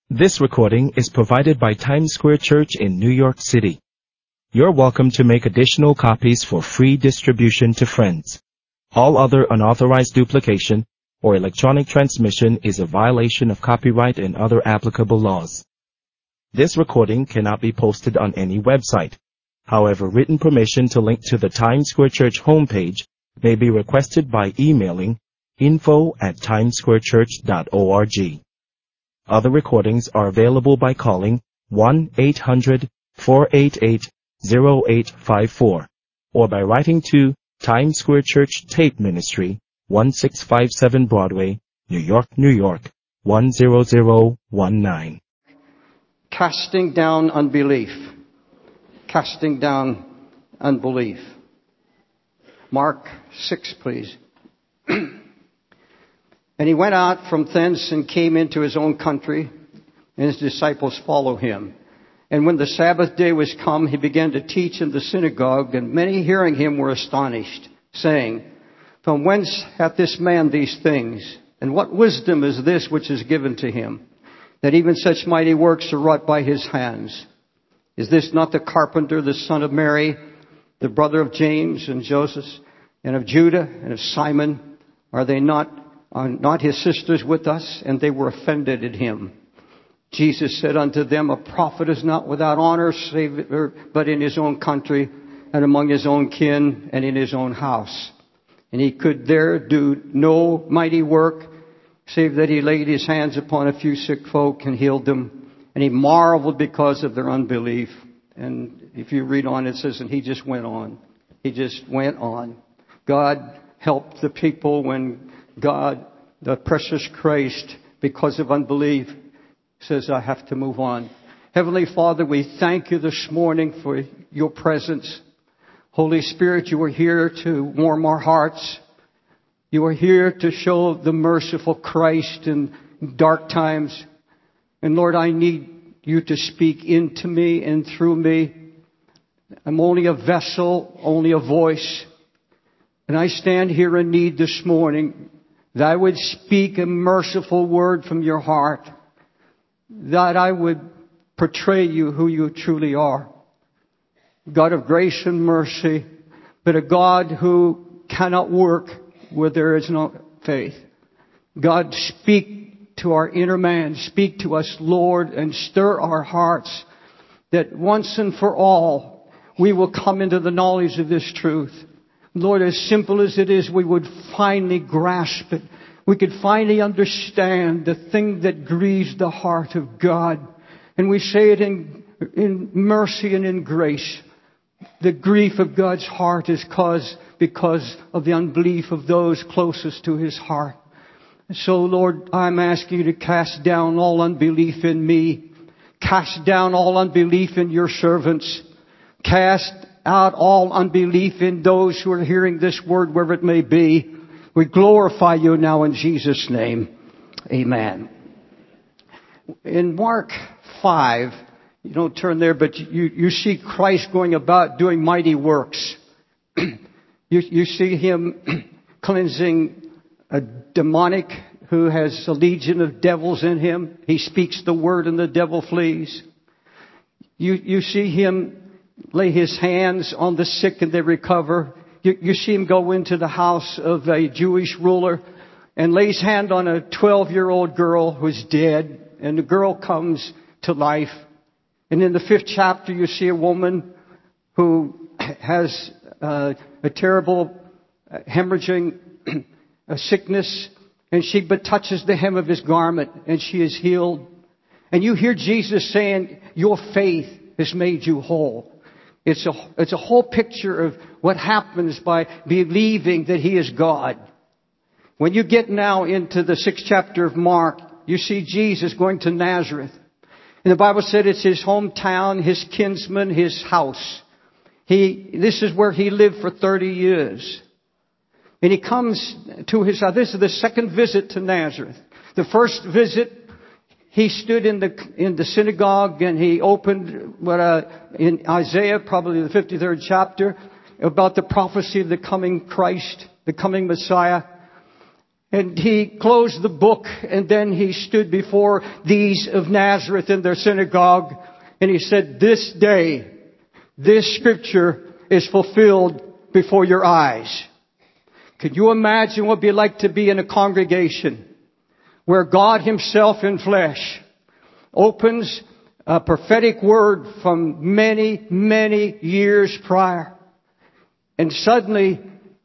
This recording is provided by Times Square Church in New York City. You're welcome to make additional copies for free distribution to friends. All other unauthorized duplication or electronic transmission is a violation of copyright and other applicable laws. This recording cannot be posted on any website. However, written permission to link to the Times Square Church homepage may be requested by emailing info@timessquarechurch.org. Other recordings are available by calling 1-800-488-0854 or by writing to Times Square Church Tape Ministry, 1657 Broadway, New York, New York, 10019. Casting down unbelief. Casting down unbelief. Mark 6, please. And he went out from thence and came into his own country, and his disciples followed him. And when the Sabbath day was come, he began to teach in the synagogue, and many hearing him were astonished, saying, From whence hath this man these things? And what wisdom is this which is given to him, that even such mighty works are wrought by his hands? Is this not the carpenter, the son of Mary, the brother of James and Joseph, and of Judah and of Simon? Are not his sisters with us? And they were offended at him. Jesus said unto them, A prophet is not without honor, but in his own country, and among his own kin, and in his own house. And he could there do no mighty work, save that he laid his hands upon a few sick folk and healed them. And he marveled because of their unbelief. And if you read on, it says, and he just went on. He just went on. God helped the people when God, the precious Christ, because of unbelief, says, I have to move on. Heavenly Father, we thank you this morning for your presence. Holy Spirit, you are here to warm our hearts. You are here to show the merciful Christ in dark times. And Lord, I need you to speak into me and through me. I'm only a vessel, only a voice. And I stand here in need this morning that I would speak a merciful word from your heart, that I would portray you who you truly are. God of grace and mercy, but a God who cannot work where there is no faith. God, speak to our inner man. Speak to us, Lord, and stir our hearts that once and for all we will come into the knowledge of this truth. Lord, as simple as it is, we would finally grasp it. We could finally understand the thing that grieves the heart of God. And we say it in mercy and in grace. The grief of God's heart is because of the unbelief of those closest to His heart. So, Lord, I'm asking you to cast down all unbelief in me. Cast down all unbelief in your servants. Cast out all unbelief in those who are hearing this word, wherever it may be. We glorify you now in Jesus' name. Amen. In Mark 5, you don't turn there, but you see Christ going about doing mighty works. You see him cleansing a demonic who has a legion of devils in him. He speaks the word and the devil flees. You see him lay his hands on the sick and they recover. You see him go into the house of a Jewish ruler and lay his hand on a 12-year-old girl who's dead, and the girl comes to life. And in the 5th chapter, you see a woman who has a terrible hemorrhaging a sickness, and she but touches the hem of his garment, and she is healed. And you hear Jesus saying, your faith has made you whole. It's a whole picture of what happens by believing that He is God. When you get now into the 6th chapter of Mark, you see Jesus going to Nazareth. And the Bible said it's his hometown, his kinsman, his house. This is where he lived for 30 years. And he comes to his house. This is the second visit to Nazareth. The first visit, he stood in the synagogue and he opened in Isaiah, probably the 53rd chapter, about the prophecy of the coming Christ, the coming Messiah. And he closed the book, and then he stood before these of Nazareth in their synagogue, and he said, "This day, this scripture is fulfilled before your eyes." Could you imagine what it would be like to be in a congregation where God Himself in flesh opens a prophetic word from many, many years prior, and suddenly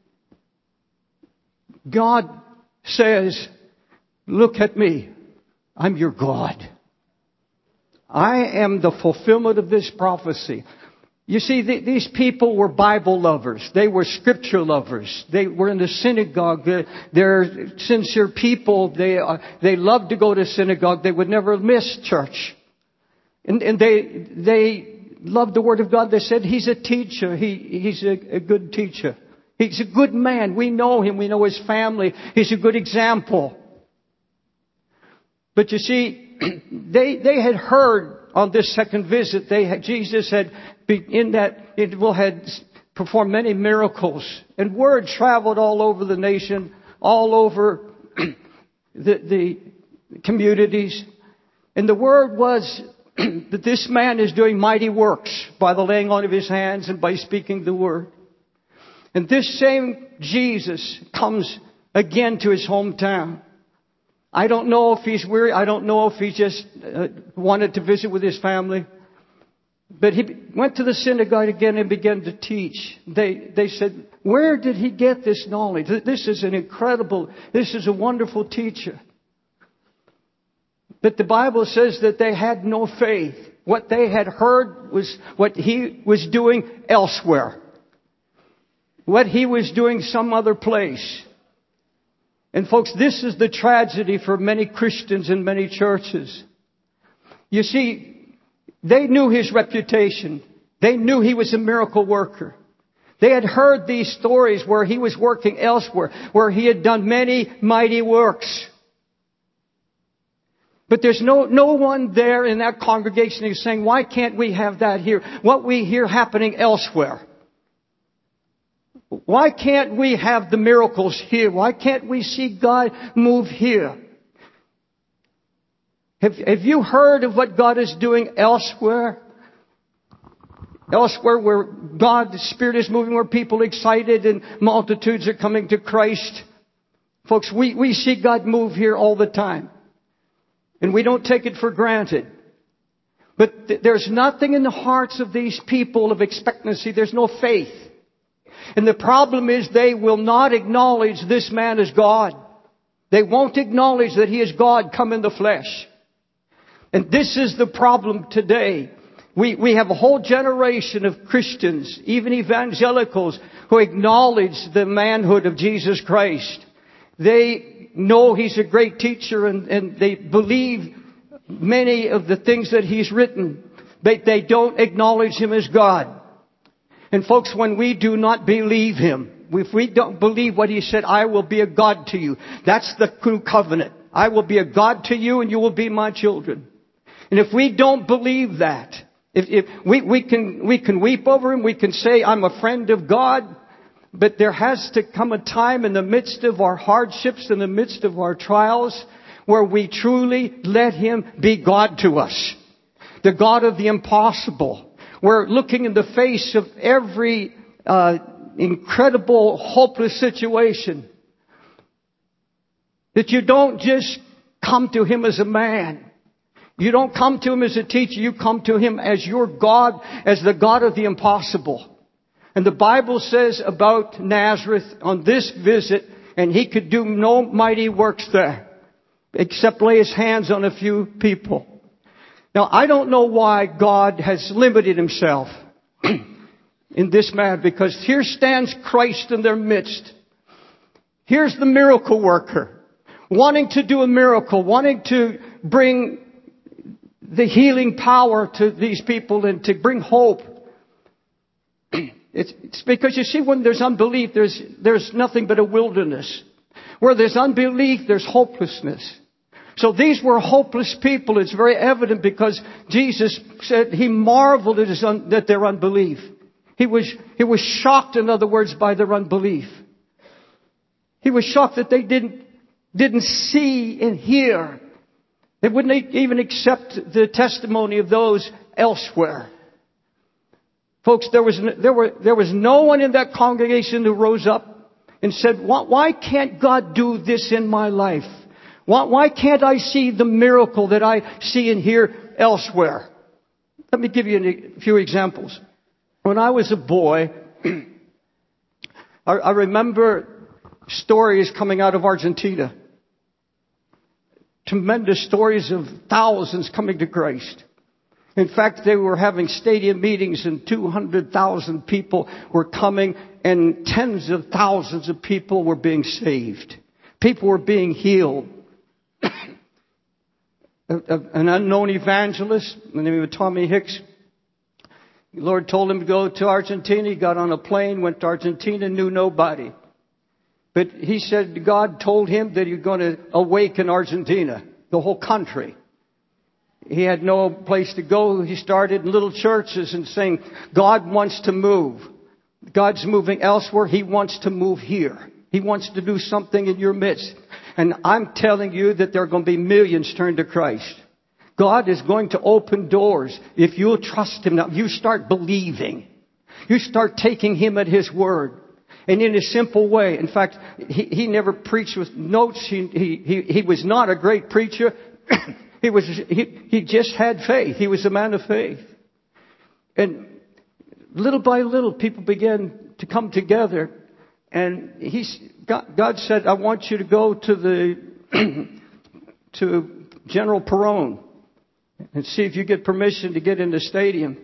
God says, "Look at me. I'm your God. I am the fulfillment of this prophecy." You see, these people were Bible lovers. They were Scripture lovers. They were in the synagogue. They're sincere people. They loved to go to synagogue. They would never miss church. And they loved the Word of God. They said, "He's a teacher. He's a good teacher. He's a good man. We know him. We know his family. He's a good example." But you see, they had heard on this second visit, Jesus had in that interval had performed many miracles, and word traveled all over the nation, all over the communities, and the word was that this man is doing mighty works by the laying on of his hands and by speaking the word. And this same Jesus comes again to his hometown. I don't know if he's weary. I don't know if he just wanted to visit with his family. But he went to the synagogue again and began to teach. They said, "Where did he get this knowledge? This is this is a wonderful teacher." But the Bible says that they had no faith. What they had heard was what he was doing elsewhere. What he was doing some other place. And folks, this is the tragedy for many Christians in many churches. You see, they knew his reputation. They knew he was a miracle worker. They had heard these stories where he was working elsewhere, where he had done many mighty works. But there's no one there in that congregation who's saying, "Why can't we have that here? What we hear happening elsewhere. Why can't we have the miracles here? Why can't we see God move here?" Have you heard of what God is doing elsewhere? Elsewhere where God, the Spirit is moving, where people are excited and multitudes are coming to Christ. Folks, we see God move here all the time. And we don't take it for granted. But there's nothing in the hearts of these people of expectancy. There's no faith. And the problem is they will not acknowledge this man as God. They won't acknowledge that he is God come in the flesh. And this is the problem today. We have a whole generation of Christians, even evangelicals, who acknowledge the manhood of Jesus Christ. They know He's a great teacher and they believe many of the things that He's written, but they don't acknowledge Him as God. And folks, when we do not believe Him, if we don't believe what He said, "I will be a God to you." That's the true covenant. I will be a God to you and you will be my children. And if we don't believe that, if we can weep over Him, we can say, "I'm a friend of God," but there has to come a time in the midst of our hardships, in the midst of our trials, where we truly let Him be God to us. The God of the impossible. We're looking in the face of every incredible, hopeless situation. That you don't just come to Him as a man. You don't come to Him as a teacher. You come to Him as your God, as the God of the impossible. And the Bible says about Nazareth on this visit, and He could do no mighty works there, except lay His hands on a few people. Now, I don't know why God has limited Himself in this matter, because here stands Christ in their midst. Here's the miracle worker, wanting to do a miracle, wanting to bring the healing power to these people and to bring hope. It's because, you see, when there's unbelief, there's nothing but a wilderness. Where there's unbelief, there's hopelessness. So these were hopeless people. It's very evident because Jesus said He marveled at their unbelief. He was shocked, in other words, by their unbelief. He was shocked that they didn't didn't see and hear. They wouldn't even accept the testimony of those elsewhere. Folks, there was no one in that congregation who rose up and said, why can't God do this in my life? Why can't I see the miracle that I see and hear elsewhere? Let me give you a few examples. When I was a boy, I remember stories coming out of Argentina. Tremendous stories of thousands coming to Christ. In fact, they were having stadium meetings and 200,000 people were coming and tens of thousands of people were being saved. People were being healed. An unknown evangelist, the name of Tommy Hicks, the Lord told him to go to Argentina. He got on a plane, went to Argentina, knew nobody. But he said God told him that you're going to awaken Argentina, the whole country. He had no place to go. He started in little churches and saying, God wants to move. God's moving elsewhere. He wants to move here. He wants to do something in your midst. And I'm telling you that there are going to be millions turned to Christ. God is going to open doors if you'll trust Him. Now, you start believing. You start taking Him at His word. And in a simple way. In fact, he never preached with notes. He was not a great preacher. He just had faith. He was a man of faith. And little by little, people began to come together. And God said, I want you to go to General Perón and see if you get permission to get in the stadium.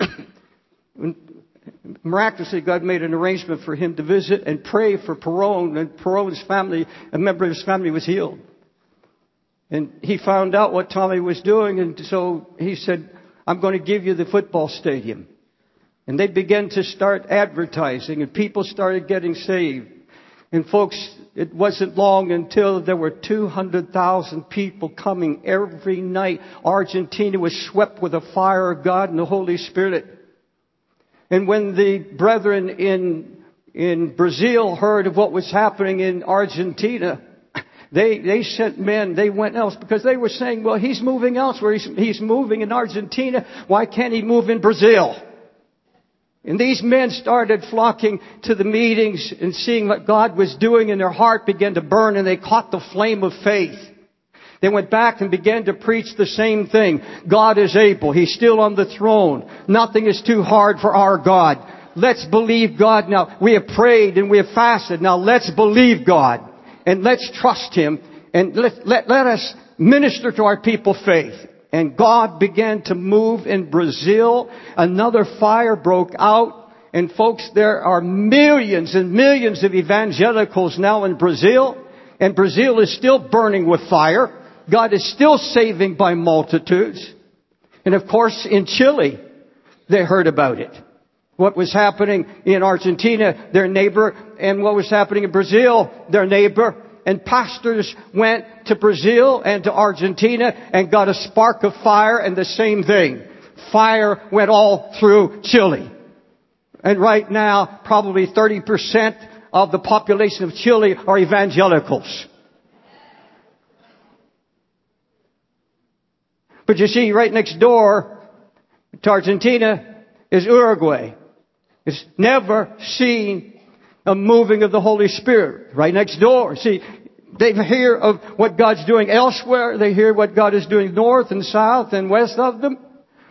Miraculously, God made an arrangement for him to visit and pray for Perón, and Perón's family, a member of his family, was healed. And he found out what Tommy was doing, and so he said, I'm going to give you the football stadium. And they began to start advertising, and people started getting saved. And folks, it wasn't long until there were 200,000 people coming every night. Argentina was swept with the fire of God and the Holy Spirit. And when the brethren in Brazil heard of what was happening in Argentina, they sent men, they went else, because they were saying, well, he's moving elsewhere. He's moving in Argentina. Why can't he move in Brazil? And these men started flocking to the meetings and seeing what God was doing, and their heart began to burn, and they caught the flame of faith. They went back and began to preach the same thing. God is able. He's still on the throne. Nothing is too hard for our God. Let's believe God now. We have prayed and we have fasted. Now let's believe God. And let's trust Him. And let us minister to our people faith. And God began to move in Brazil. Another fire broke out. And folks, there are millions and millions of evangelicals now in Brazil. And Brazil is still burning with fire. God is still saving by multitudes. And of course, in Chile, they heard about it. What was happening in Argentina, their neighbor, and what was happening in Brazil, their neighbor. And pastors went to Brazil and to Argentina and got a spark of fire, and the same thing. Fire went all through Chile. And right now, probably 30% of the population of Chile are evangelicals. But you see, right next door to Argentina is Uruguay. It's never seen a moving of the Holy Spirit. Right next door. See, they hear of what God's doing elsewhere. They hear what God is doing north and south and west of them.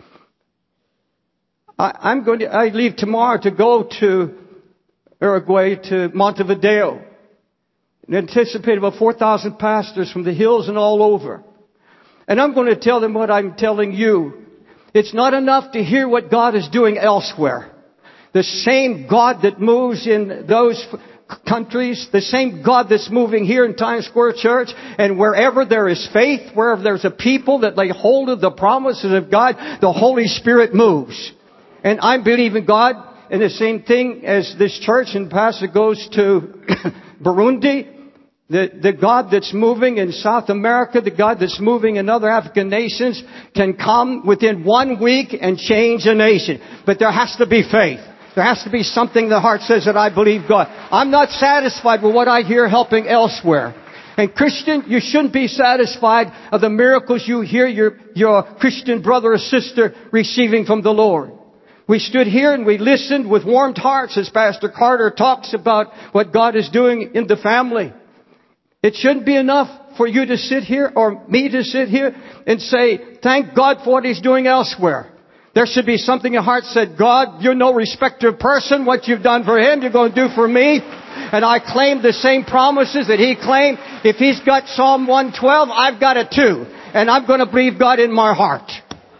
I leave tomorrow to go to Uruguay, to Montevideo. And anticipate about 4,000 pastors from the hills and all over. And I'm going to tell them what I'm telling you. It's not enough to hear what God is doing elsewhere. The same God that moves in those countries, the same God that's moving here in Times Square Church, and wherever there is faith, wherever there's a people that lay hold of the promises of God, the Holy Spirit moves. And I'm believing God, and the same thing as this church and pastor goes to Burundi. The God that's moving in South America, the God that's moving in other African nations can come within 1 week and change a nation. But there has to be faith. There has to be something the heart says that I believe God. I'm not satisfied with what I hear helping elsewhere. And Christian, you shouldn't be satisfied of the miracles you hear your Christian brother or sister receiving from the Lord. We stood here and we listened with warmed hearts as Pastor Carter talks about what God is doing in the family. It shouldn't be enough for you to sit here or me to sit here and say, thank God for what He's doing elsewhere. There should be something in your heart said, God, you're no respecter of person. What you've done for Him, you're going to do for me. And I claim the same promises that He claimed. If He's got Psalm 112, I've got it too. And I'm going to believe God in my heart.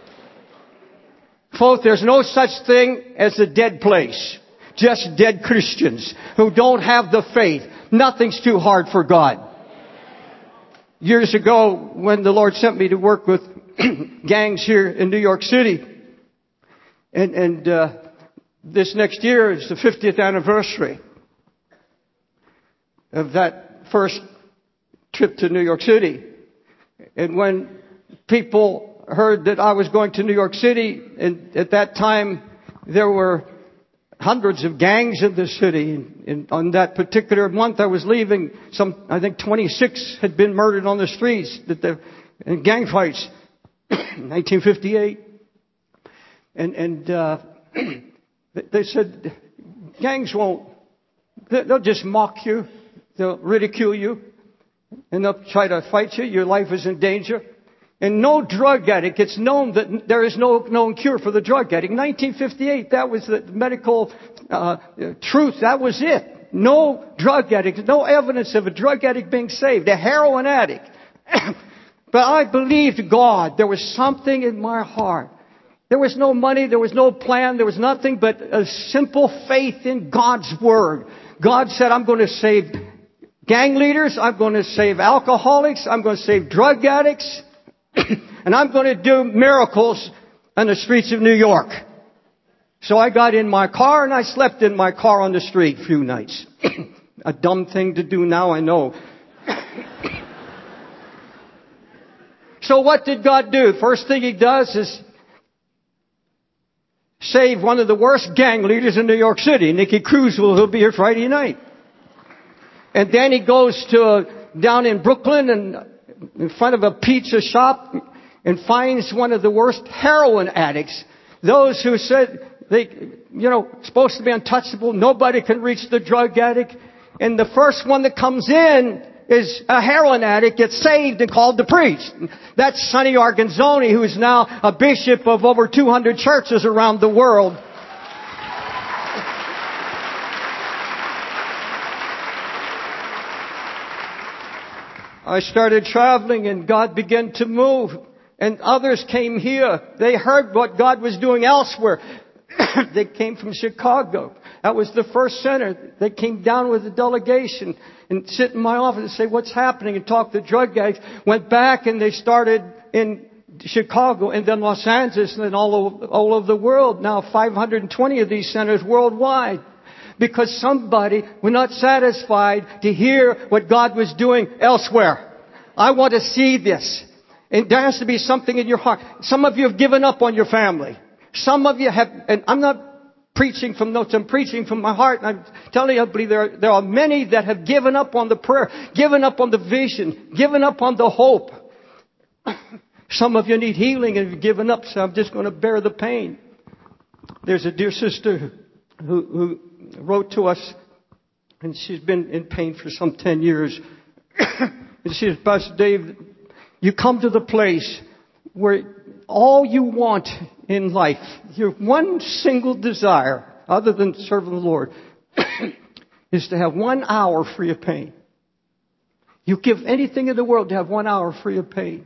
Folks, there's no such thing as a dead place. Just dead Christians who don't have the faith. Nothing's too hard for God. Years ago, when the Lord sent me to work with gangs here in New York City, and this next year is the 50th anniversary of that first trip to New York City. And when people heard that I was going to New York City, and at that time there were hundreds of gangs in the city. And on that particular month I was leaving, I think 26 had been murdered on the streets in gang fights. 1958. And they said, gangs they'll just mock you. They'll ridicule you. And they'll try to fight you. Your life is in danger. And no drug addict, it's known that there is no known cure for the drug addict. 1958, that was the medical truth. That was it. No drug addict, no evidence of a drug addict being saved. A heroin addict. But I believed God. There was something in my heart. There was no money, there was no plan, there was nothing but a simple faith in God's Word. God said, I'm going to save gang leaders, I'm going to save alcoholics, I'm going to save drug addicts, and I'm going to do miracles on the streets of New York. So I got in my car and I slept in my car on the street a few nights. A dumb thing to do now, I know. So what did God do? First thing He does is save one of the worst gang leaders in New York City, Nicky Cruz, who'll be here Friday night. And then He goes down in Brooklyn and in front of a pizza shop and finds one of the worst heroin addicts. Those who said supposed to be untouchable, nobody can reach the drug addict. And the first one that comes in is a heroin addict, gets saved and called to preach. That's Sonny Arganzoni, who is now a bishop of over 200 churches around the world. I started traveling and God began to move. And others came here. They heard what God was doing elsewhere. They came from Chicago. That was the first center. They came down with a delegation and sit in my office and say, what's happening? And talk to drug addicts. Went back and they started in Chicago and then Los Angeles and then all over the world. Now 520 of these centers worldwide. Because somebody was not satisfied to hear what God was doing elsewhere. I want to see this. And there has to be something in your heart. Some of you have given up on your family. Some of you have, and I'm not preaching from notes, I'm preaching from my heart. And I'm telling you, I believe there are many that have given up on the prayer, given up on the vision, given up on the hope. Some of you need healing and have given up, so I'm just going to bear the pain. There's a dear sister who wrote to us, and she's been in pain for some 10 years. And she says, Pastor Dave, you come to the place where all you want in life, your one single desire, other than serving the Lord, is to have 1 hour free of pain. You give anything in the world to have 1 hour free of pain.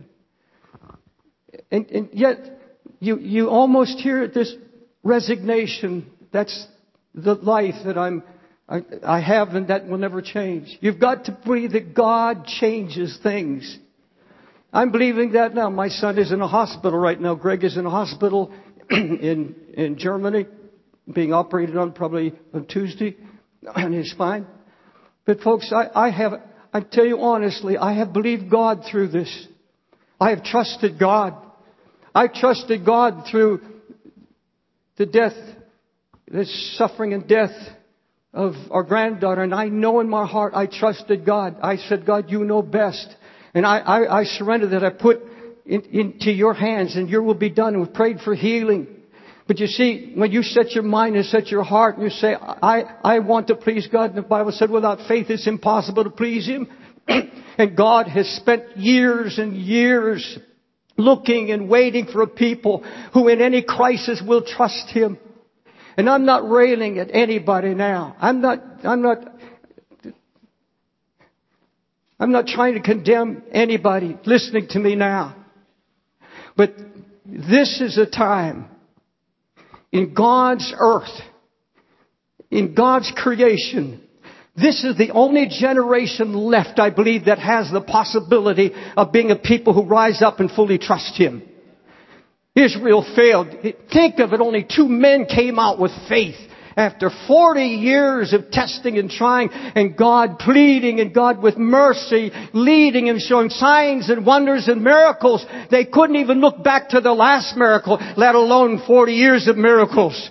And yet, you almost hear this resignation. That's the life that I have, and that will never change. You've got to believe that God changes things. I'm believing that now. My son is in a hospital right now. Greg is in a hospital in Germany, being operated on probably on Tuesday on his spine. But folks, I tell you honestly, I have believed God through this. I have trusted God. I trusted God through the death, the suffering and death of our granddaughter, and I know in my heart I trusted God. I said, God, you know best. And I surrendered that. I put into your hands, and your will be done. And we prayed for healing. But you see, when you set your mind and set your heart and you say, I want to please God, and the Bible said without faith it's impossible to please Him. And God has spent years and years looking and waiting for a people who in any crisis will trust Him. And I'm not railing at anybody now. I'm not trying to condemn anybody listening to me now. But this is a time in God's earth, in God's creation. This is the only generation left, I believe, that has the possibility of being a people who rise up and fully trust Him. Israel failed. Think of it, only 2 men came out with faith. After 40 years of testing and trying, and God pleading, and God with mercy leading and showing signs and wonders and miracles, they couldn't even look back to the last miracle, let alone 40 years of miracles.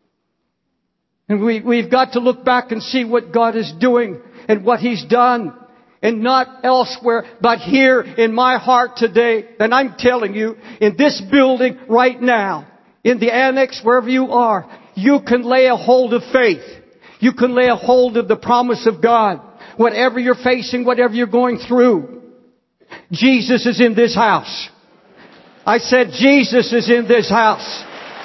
And we've got to look back and see what God is doing and what He's done. And not elsewhere, but here in my heart today. And I'm telling you, in this building right now, in the annex, wherever you are, you can lay a hold of faith. You can lay a hold of the promise of God. Whatever you're facing, whatever you're going through, Jesus is in this house. I said Jesus is in this house.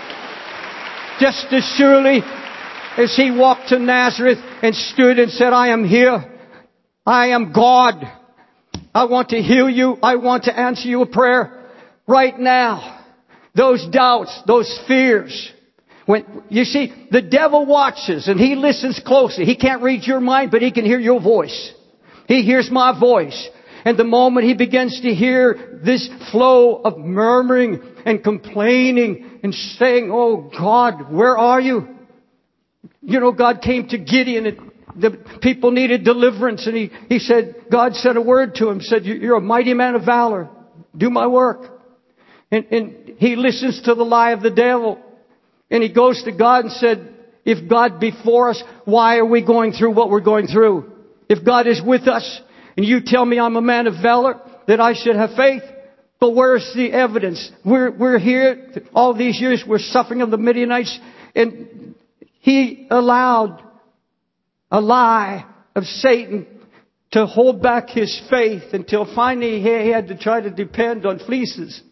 Just as surely as He walked to Nazareth and stood and said, I am here. I am God. I want to heal you. I want to answer you a prayer right now. Those doubts, those fears. When you see, the devil watches and he listens closely. He can't read your mind, but he can hear your voice. He hears my voice. And the moment he begins to hear this flow of murmuring and complaining and saying, oh God, where are you? You know, God came to Gideon and the people needed deliverance, and he said, God said a word to him, said, you're a mighty man of valor. Do my work. And he listens to the lie of the devil. And he goes to God and said, if God be for us, why are we going through what we're going through? If God is with us, and you tell me I'm a man of valor, that I should have faith, but where's the evidence? We're here, all these years we're suffering of the Midianites, and he allowed a lie of Satan to hold back his faith until finally he had to try to depend on fleeces.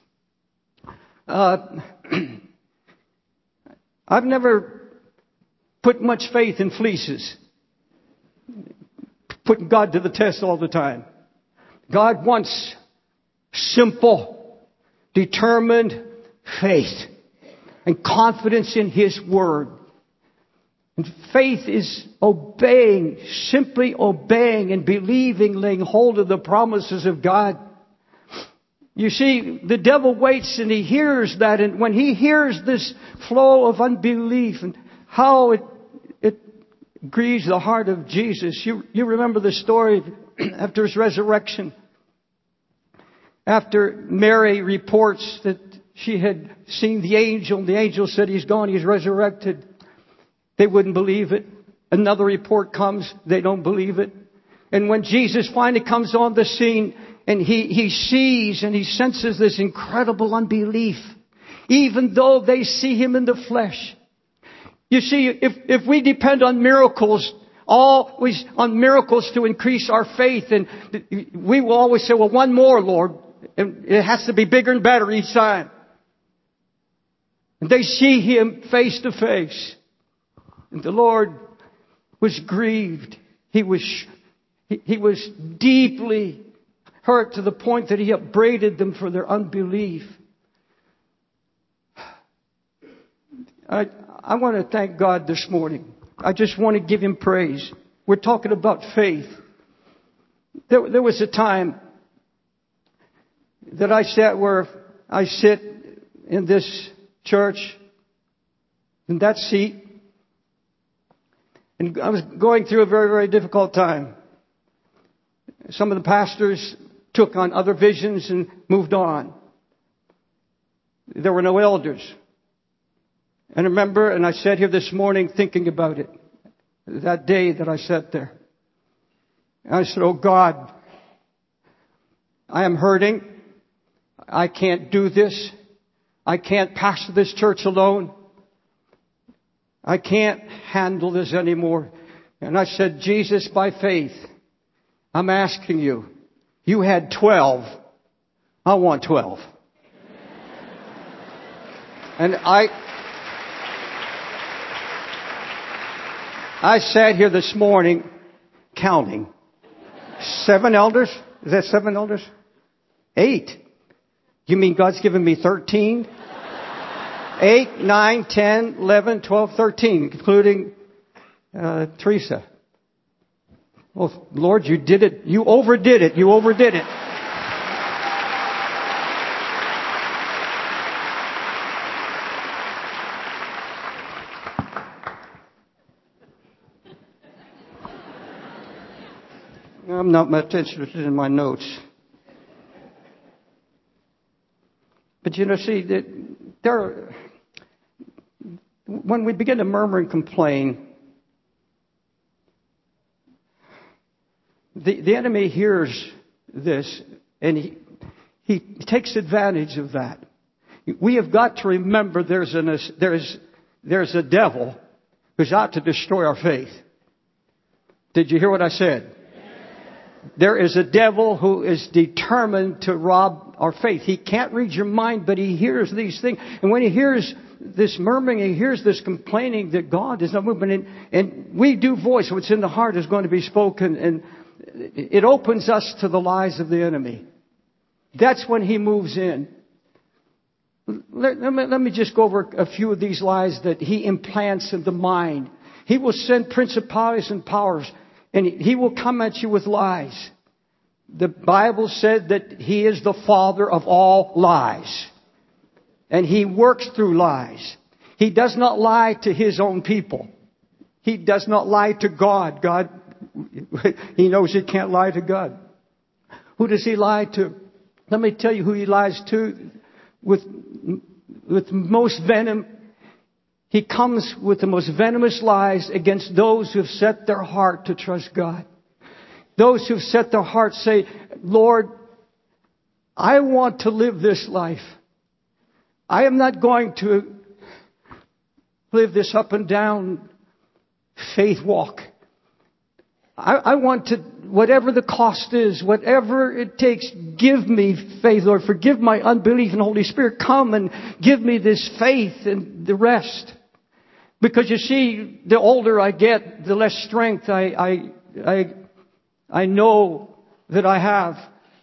I've never put much faith in fleeces. Putting God to the test all the time. God wants simple, determined faith and confidence in His Word. And faith is obeying, simply obeying and believing, laying hold of the promises of God. You see, the devil waits and he hears that, and when he hears this flow of unbelief and how it grieves the heart of Jesus. You remember the story after His resurrection. After Mary reports that she had seen the angel said, He's gone, He's resurrected. They wouldn't believe it. Another report comes, they don't believe it. And when Jesus finally comes on the scene and he sees and he senses this incredible unbelief, even though they see Him in the flesh. You see, if we depend on miracles, always on miracles to increase our faith, and we will always say, well, one more, Lord. And it has to be bigger and better each time. And they see Him face to face. And the Lord was grieved. He was deeply hurt to the point that He upbraided them for their unbelief. I want to thank God this morning. I just want to give Him praise. We're talking about faith. There was a time that I sat where I sit in this church, in that seat. And I was going through a very, very difficult time. Some of the pastors took on other visions and moved on. There were no elders. And I remember, and I sat here this morning thinking about it. that day that I sat there. And I said, oh God, I am hurting. I can't do this. I can't pastor this church alone. I can't handle this anymore. And I said, Jesus, by faith, I'm asking you. You had 12. I want 12. And I sat here this morning counting. 7 elders? Is that 7 elders? 8. You mean God's given me 13? 8, 9, 10, 11, 12, 13, including Teresa. Well, Lord, you did it. You overdid it. You overdid it. I'm not much interested in my notes. But see, when we begin to murmur and complain, the enemy hears this and he takes advantage of that. We have got to remember there's a devil who's out to destroy our faith. Did you hear what I said? There is a devil who is determined to rob our faith. He can't read your mind, but he hears these things. And when he hears this murmuring, he hears this complaining that God is not moving. And we do voice what's in the heart is going to be spoken. And it opens us to the lies of the enemy. That's when he moves in. Let me just go over a few of these lies that he implants in the mind. He will send principalities and powers. And he will come at you with lies. The Bible said that he is the father of all lies. And he works through lies. He does not lie to his own people. He does not lie to God. He knows he can't lie to God. Who does he lie to? Let me tell you who he lies to with most venom. He comes with the most venomous lies against those who have set their heart to trust God. Those who have set their heart say, Lord, I want to live this life. I am not going to live this up and down faith walk. I want to, whatever the cost is, whatever it takes, give me faith, Lord. Forgive my unbelief in the Holy Spirit. Come and give me this faith and the rest. Because you see, the older I get, the less strength I know that I have.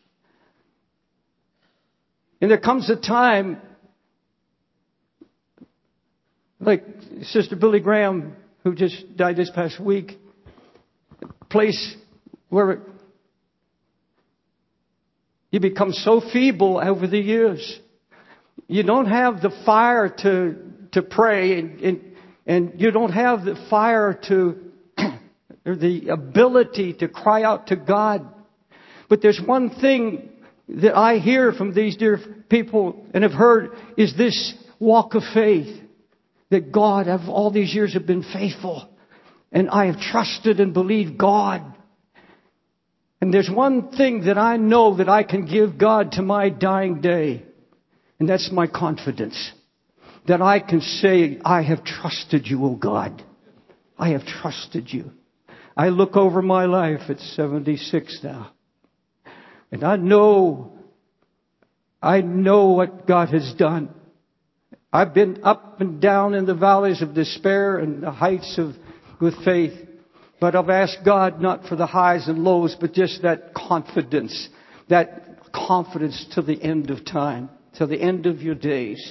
And there comes a time, like Sister Billy Graham, who just died this past week, a place where you become so feeble over the years. You don't have the fire to pray and you don't have the fire or the ability to cry out to God. But there's one thing that I hear from these dear people and have heard is this walk of faith. That God, of all these years, have been faithful. And I have trusted and believed God. And there's one thing that I know that I can give God to my dying day. And that's my confidence. That I can say, I have trusted you, O God. I have trusted you. I look over my life at 76 now. And I know what God has done. I've been up and down in the valleys of despair and the heights with faith. But I've asked God not for the highs and lows, but just that confidence to the end of time, to the end of your days.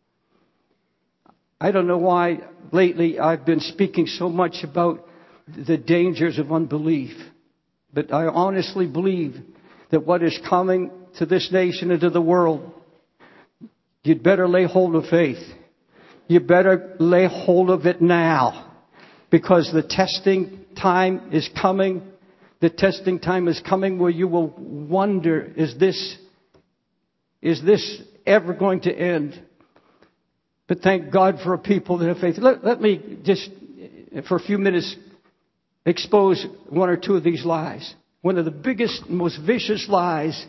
I don't know why lately I've been speaking so much about the dangers of unbelief. But I honestly believe that what is coming to this nation and to the world, you'd better lay hold of faith. You better lay hold of it now. Because the testing time is coming. The testing time is coming where you will wonder, is this ever going to end? But thank God for a people that have faith. Let me just, for a few minutes, expose one or two of these lies. One of the biggest, most vicious lies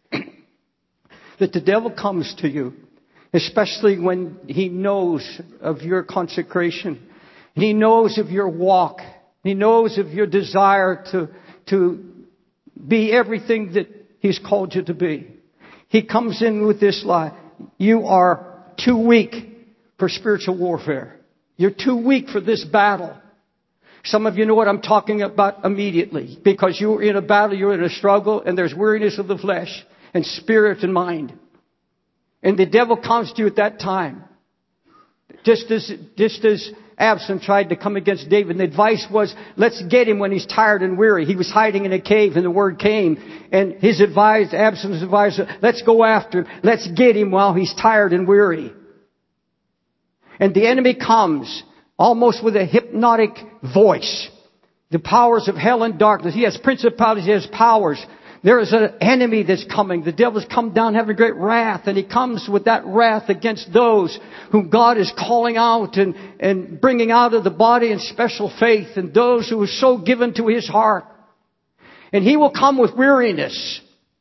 that the devil comes to you, especially when he knows of your consecration. He knows of your walk. He knows of your desire to be everything that he's called you to be. He comes in with this lie. You are too weak for spiritual warfare. You're too weak for this battle. Some of you know what I'm talking about immediately. Because you're in a battle, you're in a struggle, and there's weariness of the flesh and spirit and mind. And the devil comes to you at that time. Just as Absalom tried to come against David. And the advice was, let's get him when he's tired and weary. He was hiding in a cave and the word came. And Absalom's advisor, let's go after him. Let's get him while he's tired and weary. And the enemy comes almost with a hypnotic voice. The powers of hell and darkness. He has principalities, he has powers. There is an enemy that's coming. The devil's come down having great wrath. And he comes with that wrath against those whom God is calling out and bringing out of the body in special faith. And those who are so given to his heart. And he will come with weariness.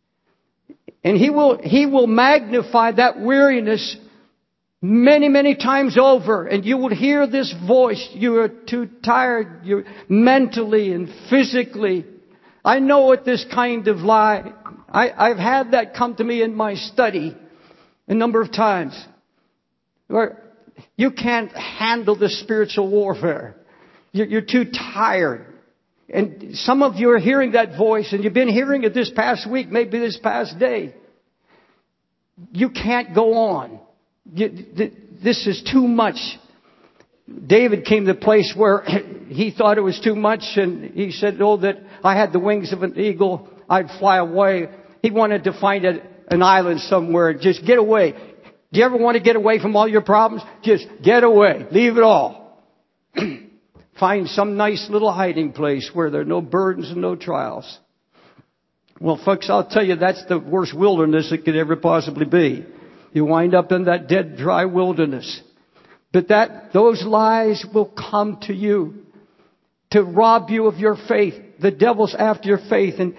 And he will magnify that weariness many, many times over. And you will hear this voice. You are too tired. You're mentally and physically. I know what this kind of lie. I've had that come to me in my study a number of times. Where you can't handle the spiritual warfare. You're too tired. And some of you are hearing that voice, and you've been hearing it this past week, maybe this past day. You can't go on. This is too much. David came to the place where he thought it was too much, and he said, oh, that I had the wings of an eagle, I'd fly away. He wanted to find an island somewhere and just get away. Do you ever want to get away from all your problems? Just get away. Leave it all. Find some nice little hiding place where there are no burdens and no trials. Well, folks, I'll tell you, that's the worst wilderness it could ever possibly be. You wind up in that dead, dry wilderness. But those lies will come to you to rob you of your faith. The devil's after your faith. And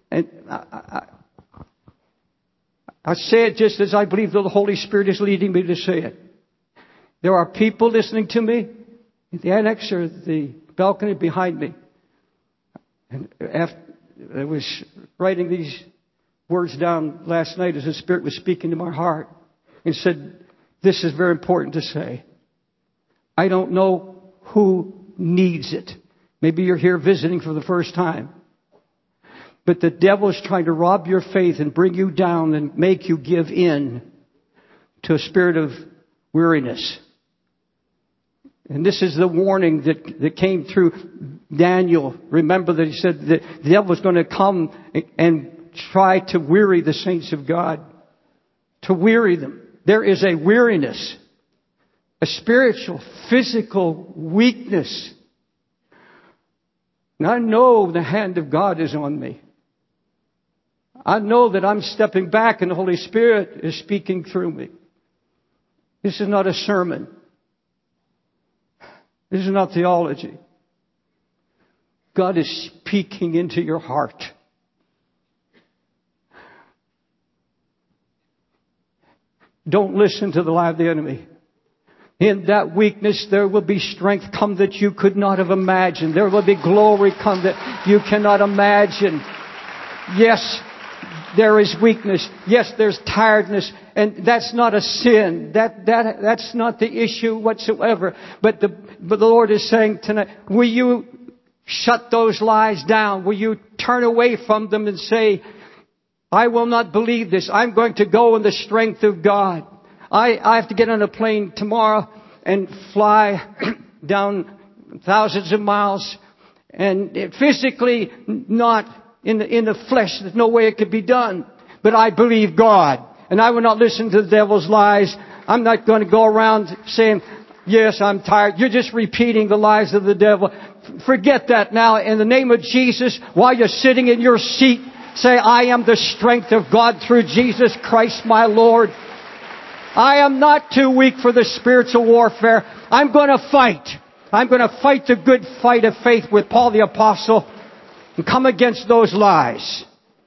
I say it just as I believe the Holy Spirit is leading me to say it. There are people listening to me in the annex or the balcony behind me. And after I was writing these words down last night as the Spirit was speaking to my heart and said, this is very important to say. I don't know who needs it. Maybe you're here visiting for the first time. But the devil is trying to rob your faith and bring you down and make you give in to a spirit of weariness. And this is the warning that came through Daniel. Remember that he said that the devil is going to come and try to weary the saints of God. To weary them. There is a weariness. A spiritual, physical weakness. And I know the hand of God is on me. I know that I'm stepping back and the Holy Spirit is speaking through me. This is not a sermon. This is not theology. God is speaking into your heart. Don't listen to the lie of the enemy. In that weakness, there will be strength come that you could not have imagined. There will be glory come that you cannot imagine. Yes, there is weakness. Yes, there's tiredness. And that's not a sin. That's not the issue whatsoever. But the Lord is saying tonight, will you shut those lies down? Will you turn away from them and say, I will not believe this. I'm going to go in the strength of God. I have to get on a plane tomorrow and fly down thousands of miles. And physically, not in the flesh, there's no way it could be done. But I believe God. And I will not listen to the devil's lies. I'm not going to go around saying, yes, I'm tired. You're just repeating the lies of the devil. Forget that now. In the name of Jesus, while you're sitting in your seat, say, I am the strength of God through Jesus Christ my Lord. I am not too weak for the spiritual warfare. I'm going to fight. I'm going to fight the good fight of faith with Paul the Apostle and come against those lies.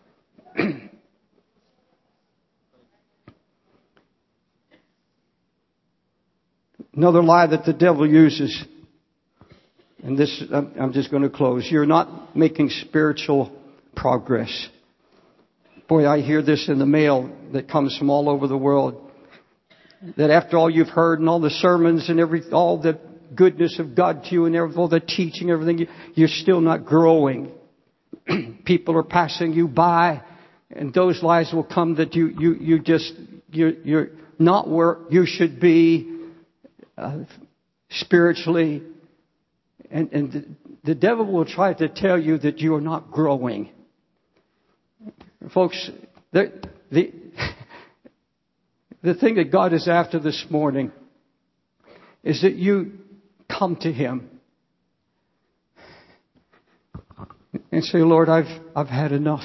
Another lie that the devil uses, and this, I'm just going to close. You're not making spiritual progress. Boy, I hear this in the mail that comes from all over the world. That after all you've heard and all the sermons and all the goodness of God to you and all the teaching, everything, you're still not growing. People are passing you by, and those lies will come that you're not where you should be spiritually, and the devil will try to tell you that you are not growing. Folks, the thing that God is after this morning is that you come to Him and say, Lord, I've had enough.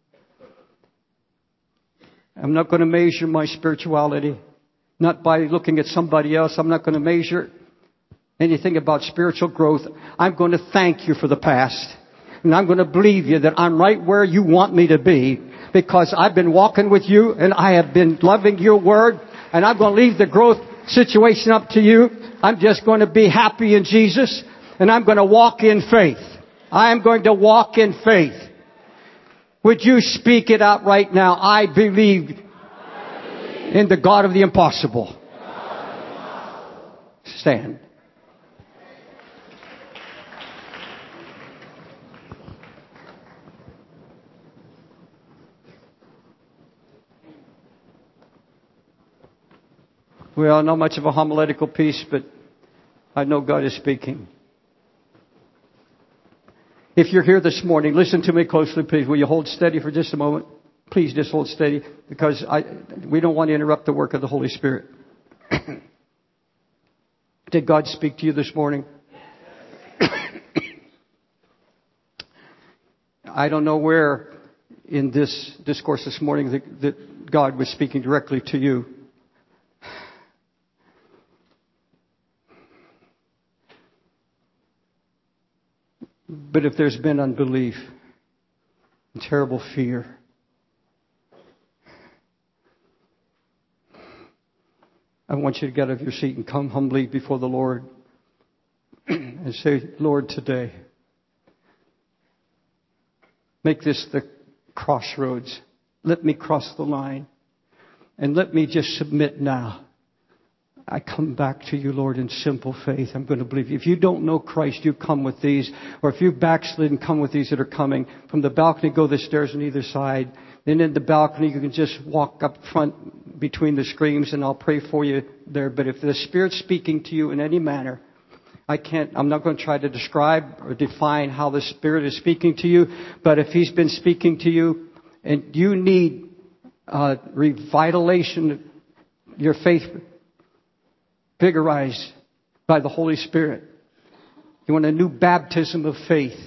I'm not going to measure my spirituality, not by looking at somebody else. I'm not going to measure anything about spiritual growth. I'm going to thank you for the past. And I'm going to believe you that I'm right where you want me to be, because I've been walking with you and I have been loving your word, and I'm going to leave the growth situation up to you. I'm just going to be happy in Jesus, and I'm going to walk in faith. I am going to walk in faith. Would you speak it out right now? I believe in the God of the impossible. Stand. Well, not much of a homiletical piece, but I know God is speaking. If you're here this morning, listen to me closely, please. Will you hold steady for just a moment? Please just hold steady, because we don't want to interrupt the work of the Holy Spirit. Did God speak to you this morning? I don't know where in this discourse this morning that God was speaking directly to you. But if there's been unbelief and terrible fear, I want you to get out of your seat and come humbly before the Lord and say, Lord, today, make this the crossroads. Let me cross the line, and let me just submit now. I come back to you, Lord, in simple faith. I'm going to believe you. If you don't know Christ, you come with these. Or if you've backslidden, come with these that are coming. From the balcony, go the stairs on either side. Then in the balcony, you can just walk up front between the screens, and I'll pray for you there. But if the Spirit's speaking to you in any manner, I'm not going to try to describe or define how the Spirit is speaking to you. But if He's been speaking to you and you need revitalization, your faith vigorized by the Holy Spirit. You want a new baptism of faith.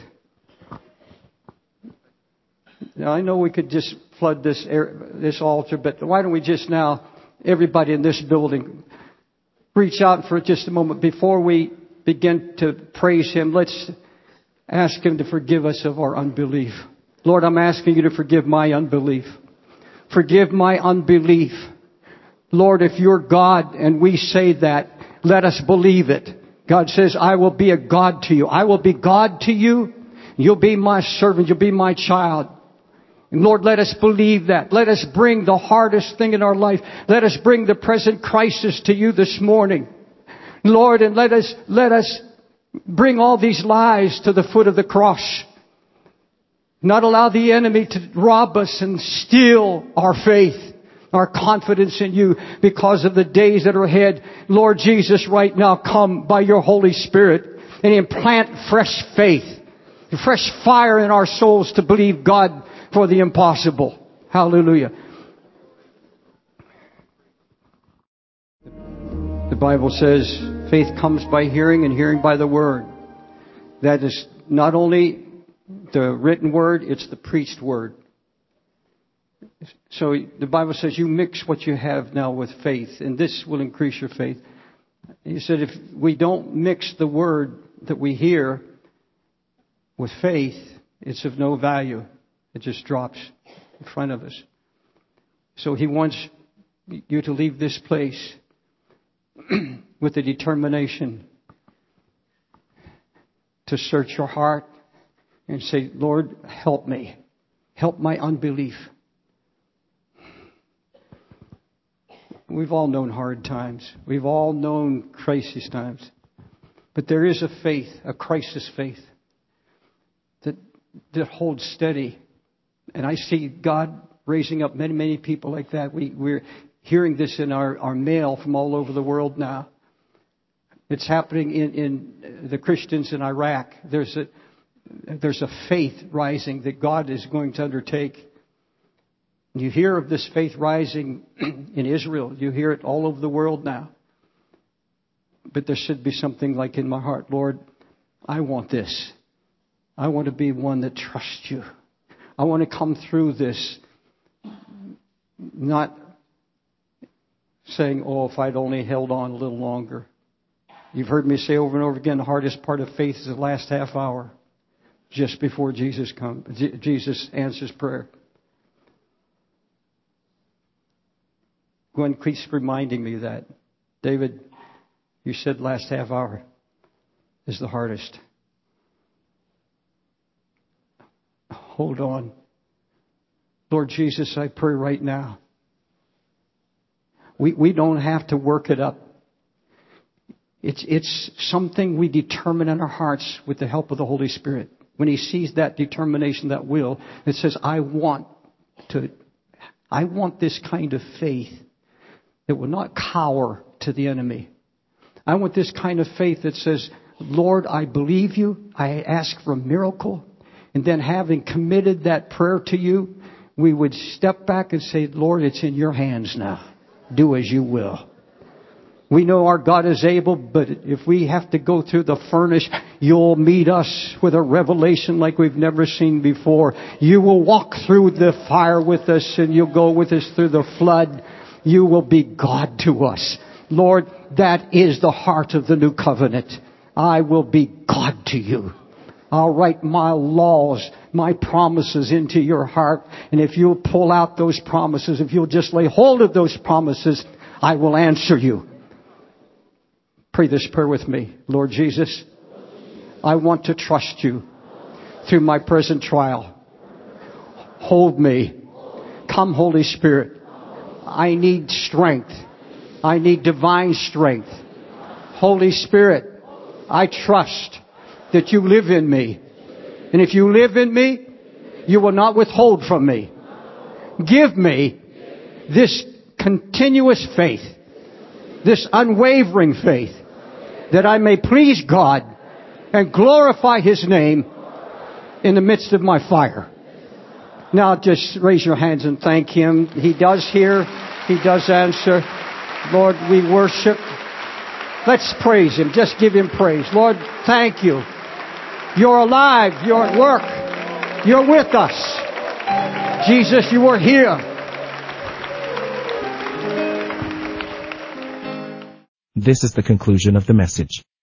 Now, I know we could just flood this altar, but why don't we just now, everybody in this building, reach out for just a moment before we begin to praise Him. Let's ask Him to forgive us of our unbelief. Lord, I'm asking you to forgive my unbelief. Forgive my unbelief. Lord, if you're God and we say that, let us believe it. God says, I will be a God to you. I will be God to you. You'll be my servant. You'll be my child. And Lord, let us believe that. Let us bring the hardest thing in our life. Let us bring the present crisis to you this morning. Lord, and let us bring all these lies to the foot of the cross. Not allow the enemy to rob us and steal our faith, our confidence in you, because of the days that are ahead. Lord Jesus, right now, come by your Holy Spirit and implant fresh faith, fresh fire in our souls to believe God for the impossible. Hallelujah. The Bible says faith comes by hearing, and hearing by the word. That is not only the written word, it's the preached word. So the Bible says you mix what you have now with faith, and this will increase your faith. He said, if we don't mix the word that we hear with faith, it's of no value. It just drops in front of us. So he wants you to leave this place with the determination to search your heart and say, Lord, help me. Help my unbelief. We've all known hard times. We've all known crisis times. But there is a faith, a crisis faith, that holds steady. And I see God raising up many, many people like that. We're hearing this in our mail from all over the world now. It's happening in the Christians in Iraq. There's a faith rising that God is going to undertake. You hear of this faith rising in Israel. You hear it all over the world now. But there should be something like in my heart, Lord, I want this. I want to be one that trusts you. I want to come through this not saying, oh, if I'd only held on a little longer. You've heard me say over and over again, the hardest part of faith is the last half hour, just before Jesus answers prayer. Gwen keeps reminding me of that. David, you said last half hour is the hardest. Hold on. Lord Jesus, I pray right now. We don't have to work it up. It's something we determine in our hearts with the help of the Holy Spirit. When He sees that determination, that will, it says, I want this kind of faith that will not cower to the enemy. I want this kind of faith that says, Lord, I believe you. I ask for a miracle. And then having committed that prayer to you, we would step back and say, Lord, it's in your hands now. Do as you will. We know our God is able, but if we have to go through the furnace, you'll meet us with a revelation like we've never seen before. You will walk through the fire with us, and you'll go with us through the flood. You will be God to us. Lord, that is the heart of the new covenant. I will be God to you. I'll write my laws, my promises into your heart. And if you'll pull out those promises, if you'll just lay hold of those promises, I will answer you. Pray this prayer with me. Lord Jesus, I want to trust you through my present trial. Hold me. Come, Holy Spirit. I need strength. I need divine strength. Holy Spirit, I trust that you live in me. And if you live in me, you will not withhold from me. Give me this continuous faith, this unwavering faith, that I may please God and glorify His name in the midst of my fire. Now just raise your hands and thank Him. He does hear. He does answer. Lord, we worship. Let's praise Him. Just give Him praise. Lord, thank you. You're alive. You're at work. You're with us. Jesus, you are here. This is the conclusion of the message.